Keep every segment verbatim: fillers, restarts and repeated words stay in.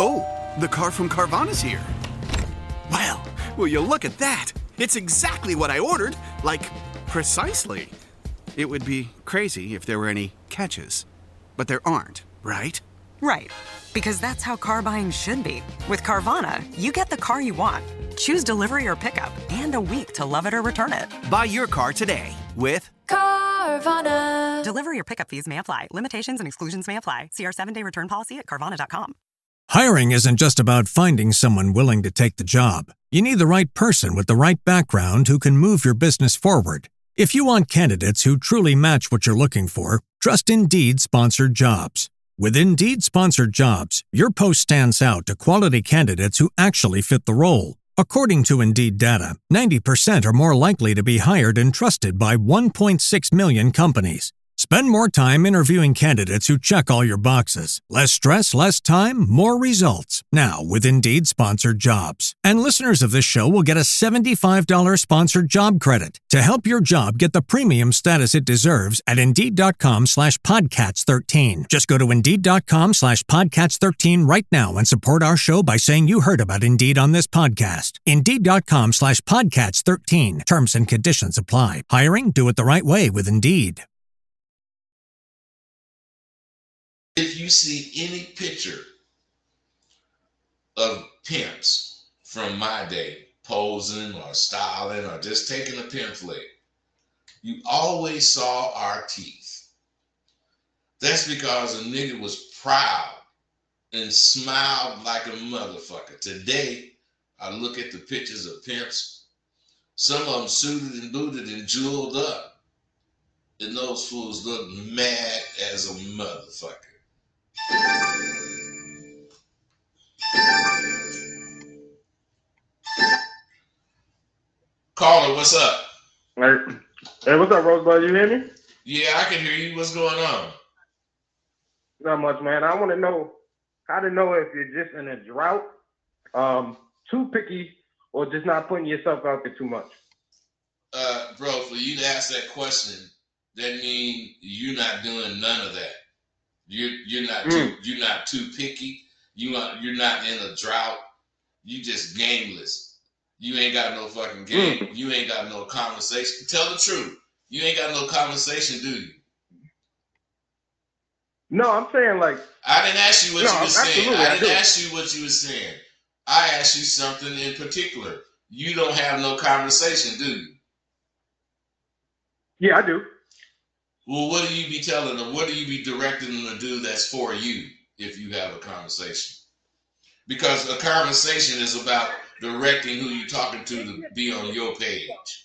Oh, the car from Carvana's here. Well, will you look at that? It's exactly what I ordered. Like, precisely. It would be crazy if there were any catches. But there aren't, right? Right. Because that's how car buying should be. With Carvana, you get the car you want. Choose delivery or pickup and a week to love it or return it. Buy your car today with Carvana. Delivery or pickup fees may apply. Limitations and exclusions may apply. See our seven-day return policy at Carvana dot com. Hiring isn't just about finding someone willing to take the job. You need the right person with the right background who can move your business forward. If you want candidates who truly match what you're looking for, trust Indeed-sponsored jobs. With Indeed-sponsored jobs, your post stands out to quality candidates who actually fit the role. According to Indeed data, ninety percent are more likely to be hired and trusted by one point six million companies. Spend more time interviewing candidates who check all your boxes. Less stress, less time, more results. Now with Indeed-sponsored jobs. And listeners of this show will get a seventy-five dollars sponsored job credit to help your job get the premium status it deserves at Indeed.com slash Podcats 13. Just go to Indeed.com slash Podcats 13 right now and support our show by saying you heard about Indeed on this podcast. Indeed.com slash Podcats 13. Terms and conditions apply. Hiring? Do it the right way with Indeed. If you see any picture of pimps from my day posing or styling or just taking a pimp flick, you always saw our teeth. That's because a nigga was proud and smiled like a motherfucker. Today, I look at the pictures of pimps, some of them suited and booted and jeweled up, and those fools look mad as a motherfucker. Caller, what's up? Hey, hey, what's up, Rosebud? You hear me? Yeah, I can hear you. What's going on? Not much, man. I want to know how to know if you're just in a drought, um, too picky, or just not putting yourself out there too much. Uh, bro, for you to ask that question, that means you're not doing none of that. You're you're not mm. too you're not too picky. You are, you're not in a drought. You just gameless. You ain't got no fucking game. Mm. You ain't got no conversation. Tell the truth. You ain't got no conversation, do you? No, I'm saying like I didn't ask you what no, you were saying. I didn't I ask you what you were saying. I asked you something in particular. You don't have no conversation, do you? Yeah, I do. Well, what do you be telling them? What do you be directing them to do that's for you if you have a conversation? Because a conversation is about directing who you're talking to to be on your page.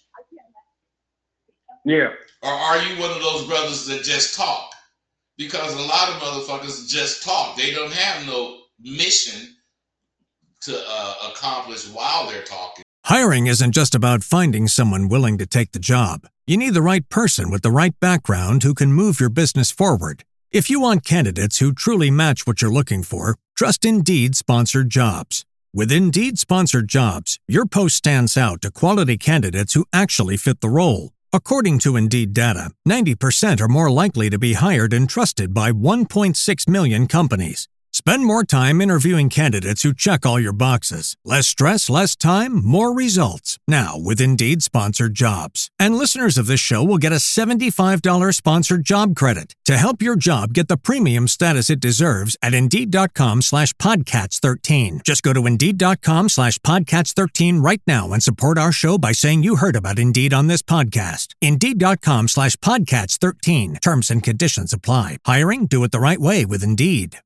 Yeah. Or are you one of those brothers that just talk? Because a lot of motherfuckers just talk. They don't have no mission to uh, accomplish while they're talking. Hiring isn't just about finding someone willing to take the job. You need the right person with the right background who can move your business forward. If you want candidates who truly match what you're looking for, trust Indeed-sponsored jobs. With Indeed-sponsored jobs, your post stands out to quality candidates who actually fit the role. According to Indeed data, ninety percent are more likely to be hired and trusted by one point six million companies. Spend more time interviewing candidates who check all your boxes. Less stress, less time, more results. Now with Indeed-sponsored jobs. And listeners of this show will get a seventy-five dollars sponsored job credit to help your job get the premium status it deserves at Indeed.com slash Podcats 13. Just go to Indeed.com slash Podcats 13 right now and support our show by saying you heard about Indeed on this podcast. Indeed.com slash Podcats 13. Terms and conditions apply. Hiring? Do it the right way with Indeed.